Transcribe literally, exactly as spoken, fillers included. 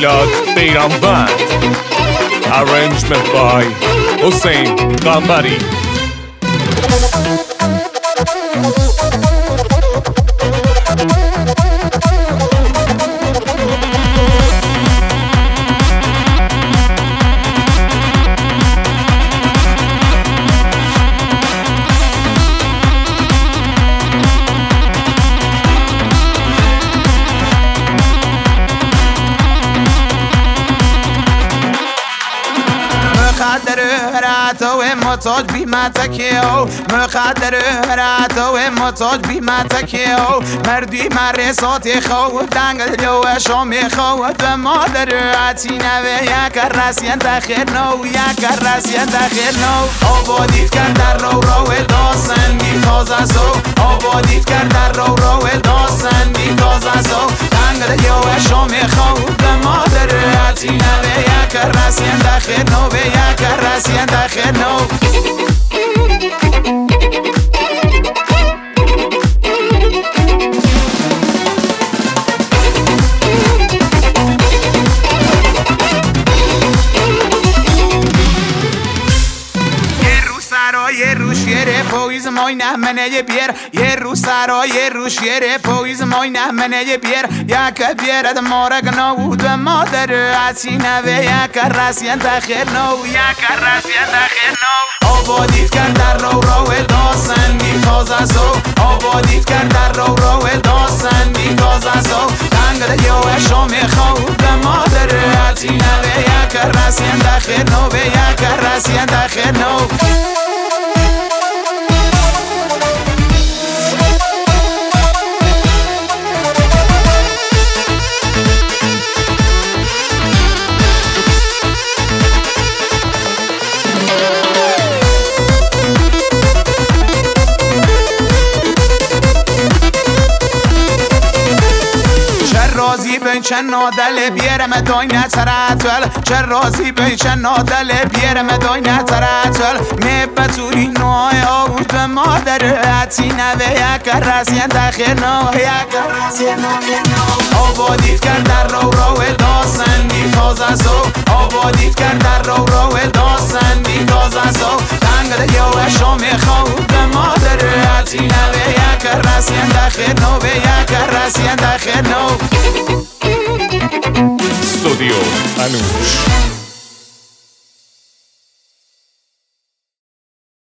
میلاد بیرانوند. Arrangement by حسین قنبری. مخدر هرات و محتاج بی متکیو مخدر هرات و محتاج بی متکیو مردی مرسات خوب دنگل جو شام خوب به مادر عتینه و یک رسین داخل نو یک رسین داخل نو آبادیت کرد در رو رو داستنی تازه سو آبادیت کرد در رو رو داستنی تازه سو دنگل جو شام خوب به مادر عتینه و یک رسین داخل نو و یک رسین داخل نو یه روش یه پویز مای نمنه یه بیر یه رو سرا یه روش یه پویز مای نمنه یه بیر یک بیرد مارگ نود و مادر عسینه و یک رسین داخل نو یک رسین داخل نو آبادیت کرد در رو رو داستنی تازه سو آبادیت کرد در رو رو داستنی تازه سو دنگل یو شام خوب به مادر عسینه و یک رسین داخل نو و یک رسین داخل نو راضی بین چه نادل بیرم داینه تراتول چه راضی بین چه نادل بیرم داینه تراتول می بطوری نوای آود به مادر عتینه و یک رسین داخل نو یک رسین داخل نو آبادیت کرد در رو رو داستنی تازه سو آبادیت کرد در رو رو داستنی تازه سو دنگل یو شام خوب به مادر عتینه و یک رسین داخل نو و یک رسین داخل نو استودیو انوش.